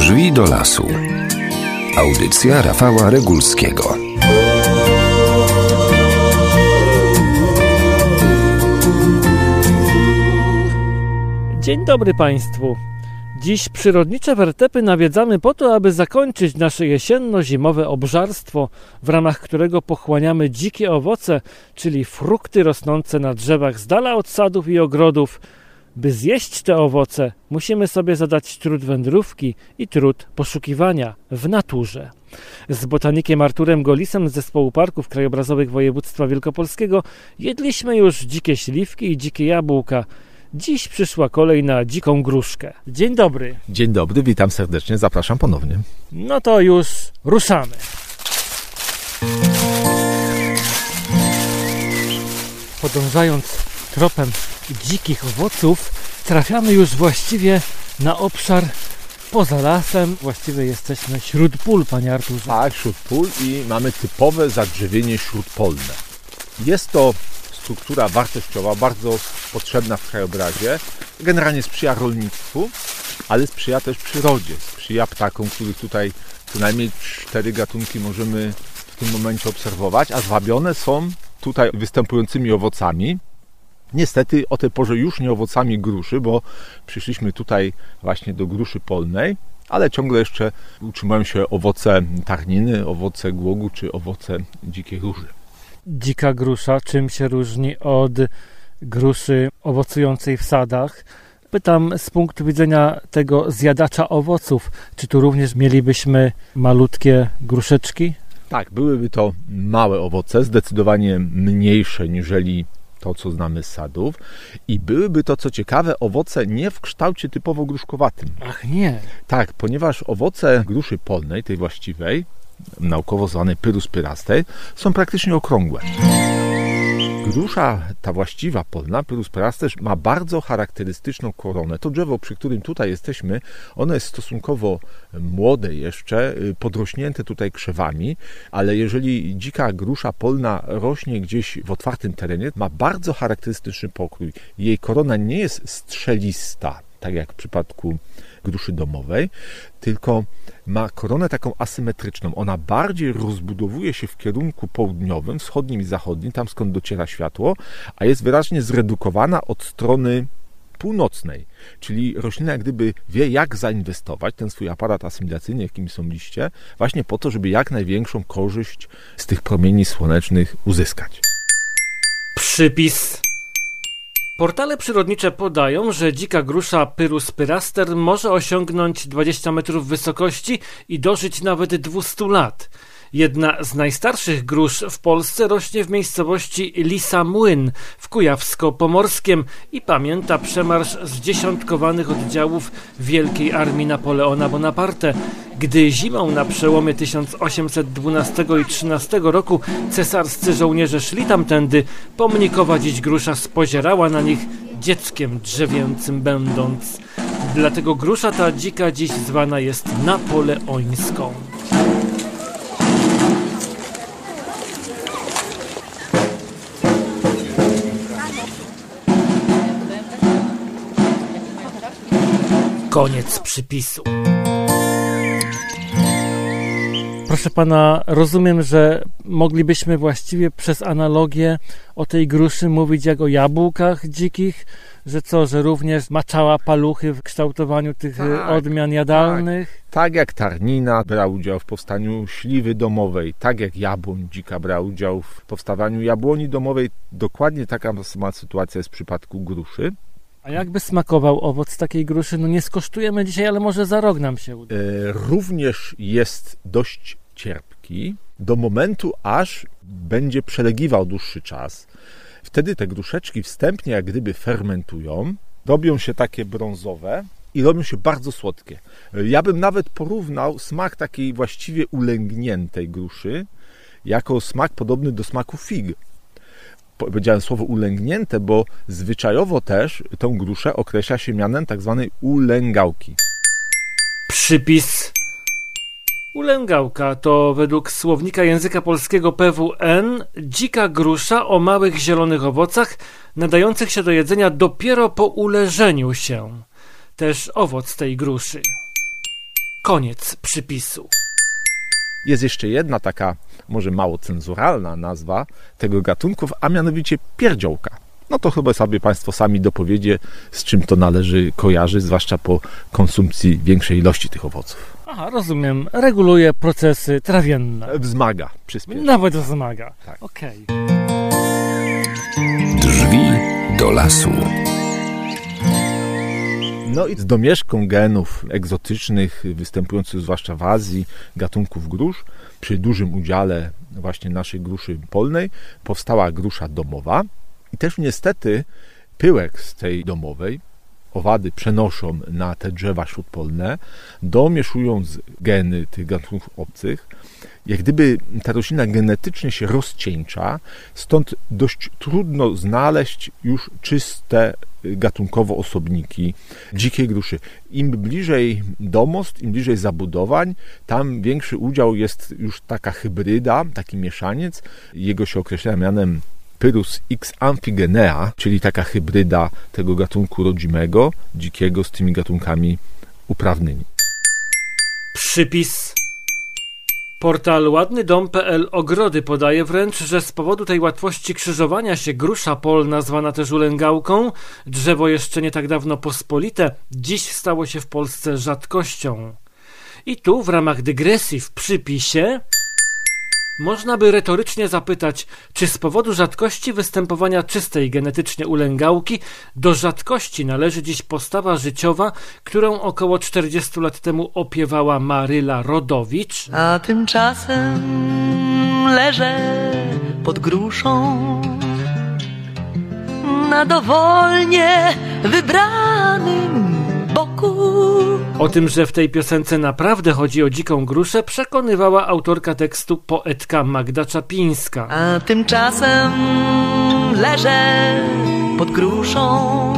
Drzwi do lasu. Audycja Rafała Regulskiego. Dzień dobry Państwu. Dziś przyrodnicze wertepy nawiedzamy po to, aby zakończyć nasze jesienno-zimowe obżarstwo, w ramach którego pochłaniamy dzikie owoce, czyli frukty rosnące na drzewach z dala od sadów i ogrodów. By zjeść te owoce, musimy sobie zadać trud wędrówki i trud poszukiwania w naturze. Z botanikiem Arturem Golisem z Zespołu Parków Krajobrazowych Województwa Wielkopolskiego jedliśmy już dzikie śliwki i dzikie jabłka. Dziś przyszła kolej na dziką gruszkę. Dzień dobry. Dzień dobry, witam serdecznie, zapraszam ponownie. No to już ruszamy. Podążając tropem dzikich owoców, trafiamy już właściwie na obszar poza lasem. Właściwie jesteśmy wśród pól, panie Arturze. Tak, wśród pól i mamy typowe zadrzewienie śródpolne. Jest to struktura wartościowa, bardzo potrzebna w krajobrazie. Generalnie sprzyja rolnictwu, ale sprzyja też przyrodzie. Sprzyja ptakom, których tutaj co najmniej 4 gatunki możemy w tym momencie obserwować, a zwabione są tutaj występującymi owocami. Niestety o tej porze już nie owocami gruszy, bo przyszliśmy tutaj właśnie do gruszy polnej, ale ciągle jeszcze utrzymują się owoce tarniny, owoce głogu czy owoce dzikiej róży. Dzika grusza czym się różni od gruszy owocującej w sadach? Pytam z punktu widzenia tego zjadacza owoców, czy tu również mielibyśmy malutkie gruszeczki? Tak, byłyby to małe owoce, zdecydowanie mniejsze niżeli to, co znamy z sadów, i byłyby to, co ciekawe, owoce nie w kształcie typowo gruszkowatym. Ach nie! Tak, ponieważ owoce gruszy polnej, tej właściwej, naukowo zwanej Pyrus pyrastej, są praktycznie okrągłe. Grusza, ta właściwa polna, Pyrus pyrastej, ma bardzo charakterystyczną koronę. To drzewo, przy którym tutaj jesteśmy, ono jest stosunkowo młode jeszcze, podrośnięte tutaj krzewami, ale jeżeli dzika grusza polna rośnie gdzieś w otwartym terenie, ma bardzo charakterystyczny pokrój. Jej korona nie jest strzelista, tak jak w przypadku gruszy domowej, tylko ma koronę taką asymetryczną. Ona bardziej rozbudowuje się w kierunku południowym, wschodnim i zachodnim, tam skąd dociera światło, a jest wyraźnie zredukowana od strony północnej. Czyli roślina jak gdyby wie, jak zainwestować ten swój aparat asymilacyjny, jakim są liście, właśnie po to, żeby jak największą korzyść z tych promieni słonecznych uzyskać. Przypis. Portale przyrodnicze podają, że dzika grusza Pyrus pyraster może osiągnąć 20 metrów wysokości i dożyć nawet 200 lat. Jedna z najstarszych grusz w Polsce rośnie w miejscowości Lisa Młyn w Kujawsko-Pomorskiem i pamięta przemarsz zdziesiątkowanych oddziałów Wielkiej Armii Napoleona Bonaparte. Gdy zimą na przełomie 1812 i 13 roku cesarscy żołnierze szli tamtędy, pomnikowa dziś grusza spozierała na nich, dzieckiem drzewięcym będąc. Dlatego grusza ta dzika dziś zwana jest napoleońską. Koniec przypisu. Proszę pana, rozumiem, że moglibyśmy właściwie przez analogię o tej gruszy mówić jak o jabłkach dzikich, że co, że również maczała paluchy w kształtowaniu tych odmian jadalnych? Tak jak tarnina brała udział w powstaniu śliwy domowej, tak jak jabłoń dzika brała udział w powstawaniu jabłoni domowej, dokładnie taka sama sytuacja jest w przypadku gruszy. A jakby smakował owoc takiej gruszy? No nie skosztujemy dzisiaj, ale może za rok nam się uda. Również jest dość cierpki do momentu, aż będzie przelegiwał dłuższy czas. Wtedy te gruszeczki wstępnie jak gdyby fermentują, robią się takie brązowe i robią się bardzo słodkie. Ja bym nawet porównał smak takiej właściwie ulęgniętej gruszy jako smak podobny do smaku fig. Powiedziałem słowo ulęgnięte, bo zwyczajowo też tą gruszę określa się mianem tak zwanej ulęgałki. Przypis. Ulęgałka to według słownika języka polskiego PWN dzika grusza o małych zielonych owocach nadających się do jedzenia dopiero po uleżeniu się. Też owoc tej gruszy. Koniec przypisu. Jest jeszcze jedna taka, może mało cenzuralna nazwa tego gatunku, a mianowicie pierdziołka. No to chyba sobie Państwo sami dopowiecie, z czym to należy kojarzyć, zwłaszcza po konsumpcji większej ilości tych owoców. Aha, rozumiem. Reguluje procesy trawienne. Wzmaga, przyspiesza. Nawet wzmaga. Tak. Okej. Drzwi do lasu. No i z domieszką genów egzotycznych, występujących zwłaszcza w Azji, gatunków grusz, przy dużym udziale właśnie naszej gruszy polnej, powstała grusza domowa. I też niestety pyłek z tej domowej owady przenoszą na te drzewa śródpolne, domieszując geny tych gatunków obcych. Jak gdyby ta roślina genetycznie się rozcieńcza, stąd dość trudno znaleźć już czyste gatunkowo osobniki dzikiej gruszy. Im bliżej domostw, im bliżej zabudowań, tam większy udział jest już taka hybryda, taki mieszaniec. Jego się określa mianem Pyrus X amphigenea, czyli taka hybryda tego gatunku rodzimego, dzikiego, z tymi gatunkami uprawnymi. Przypis. Portal ładnydom.pl Ogrody podaje wręcz, że z powodu tej łatwości krzyżowania się grusza polna, zwana też ulęgałką, drzewo jeszcze nie tak dawno pospolite, dziś stało się w Polsce rzadkością. I tu w ramach dygresji w przypisie można by retorycznie zapytać, czy z powodu rzadkości występowania czystej genetycznie ulęgałki do rzadkości należy dziś postawa życiowa, którą około 40 lat temu opiewała Maryla Rodowicz? A tymczasem leżę pod gruszą na dowolnie wybranym boku. O tym, że w tej piosence naprawdę chodzi o dziką gruszę, przekonywała autorka tekstu poetka Magda Czapińska. A tymczasem leżę pod gruszą,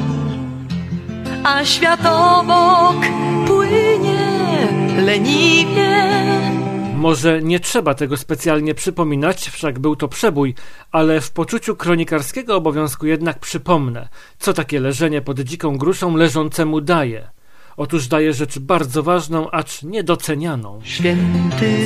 a świat obok płynie leniwie. Może nie trzeba tego specjalnie przypominać, wszak był to przebój, ale w poczuciu kronikarskiego obowiązku jednak przypomnę, co takie leżenie pod dziką gruszą leżącemu daje. Otóż daje rzecz bardzo ważną, acz niedocenianą. Święty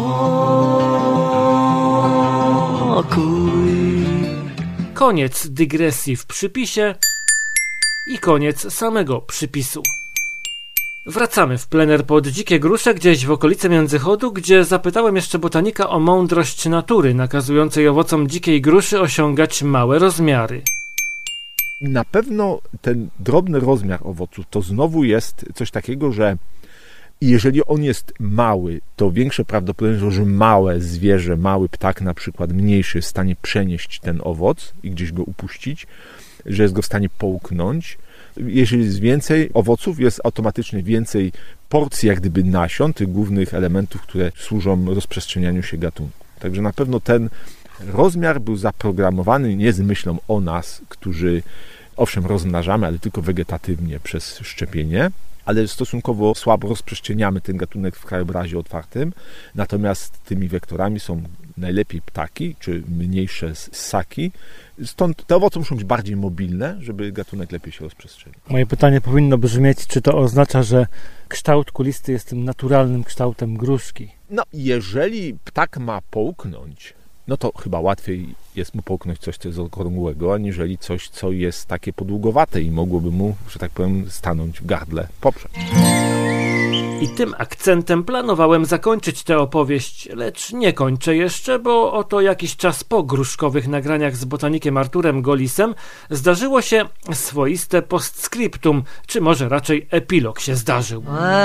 spokój. Koniec dygresji w przypisie i koniec samego przypisu. Wracamy w plener pod dzikie grusze, gdzieś w okolicy Międzychodu, gdzie zapytałem jeszcze botanika o mądrość natury, nakazującej owocom dzikiej gruszy osiągać małe rozmiary. Na pewno ten drobny rozmiar owoców to znowu jest coś takiego, że jeżeli on jest mały, to większe prawdopodobieństwo, że małe zwierzę, mały ptak na przykład mniejszy jest w stanie przenieść ten owoc i gdzieś go upuścić, że jest go w stanie połknąć. Jeżeli jest więcej owoców, jest automatycznie więcej porcji jak gdyby nasion, tych głównych elementów, które służą rozprzestrzenianiu się gatunku. Także na pewno ten rozmiar był zaprogramowany nie z myślą o nas, którzy owszem rozmnażamy, ale tylko wegetatywnie przez szczepienie, ale stosunkowo słabo rozprzestrzeniamy ten gatunek w krajobrazie otwartym, natomiast tymi wektorami są najlepiej ptaki, czy mniejsze ssaki, stąd te owoce muszą być bardziej mobilne, żeby gatunek lepiej się rozprzestrzenił. Moje pytanie powinno brzmieć, czy to oznacza, że kształt kulisty jest tym naturalnym kształtem gruszki? No, jeżeli ptak ma połknąć, no to chyba łatwiej jest mu połknąć coś, co jest okrągłego, aniżeli coś, co jest takie podługowate i mogłoby mu, że tak powiem, stanąć w gardle poprzeć. I tym akcentem planowałem zakończyć tę opowieść, lecz nie kończę jeszcze, bo oto jakiś czas po gruszkowych nagraniach z botanikiem Arturem Golisem zdarzyło się swoiste postscriptum, czy może raczej epilog się zdarzył.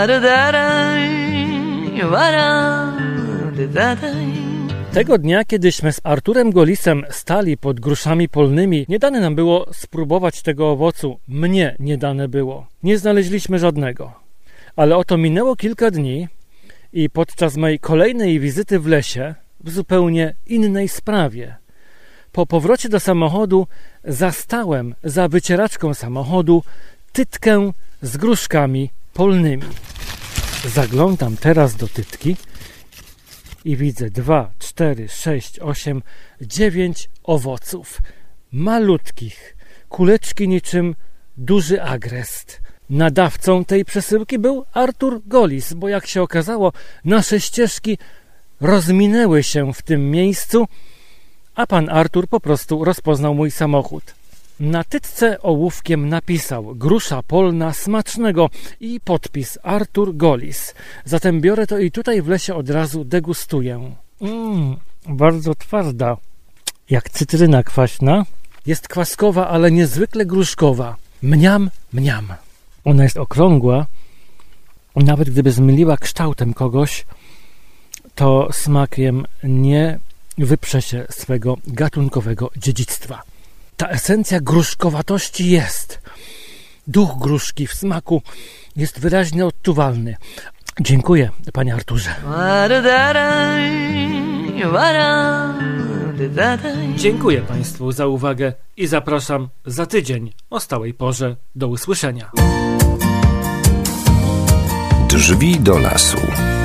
Tego dnia, kiedyśmy z Arturem Golisem stali pod gruszami polnymi, nie dane nam było spróbować tego owocu. Mnie nie dane było. Nie znaleźliśmy żadnego. Ale oto minęło kilka dni i podczas mojej kolejnej wizyty w lesie, w zupełnie innej sprawie, po powrocie do samochodu zastałem za wycieraczką samochodu tytkę z gruszkami polnymi. Zaglądam teraz do tytki i widzę 2, 4, 6, 8, 9 owoców. Malutkich, kuleczki niczym duży agrest. Nadawcą tej przesyłki był Artur Golis, bo jak się okazało, nasze ścieżki rozminęły się w tym miejscu, a pan Artur po prostu rozpoznał mój samochód. Na tytce ołówkiem napisał: grusza polna smacznego i podpis Artur Golis. Zatem biorę to i tutaj w lesie od razu degustuję. Bardzo twarda, jak cytryna kwaśna. Jest kwaskowa, ale niezwykle gruszkowa. Mniam, mniam. Ona jest okrągła. Nawet gdyby zmyliła kształtem kogoś, to smakiem nie wyprze się swego gatunkowego dziedzictwa. Ta esencja gruszkowatości jest. Duch gruszki w smaku jest wyraźnie odczuwalny. Dziękuję, panie Arturze. Dziękuję państwu za uwagę i zapraszam za tydzień o stałej porze. Do usłyszenia. Drzwi do lasu.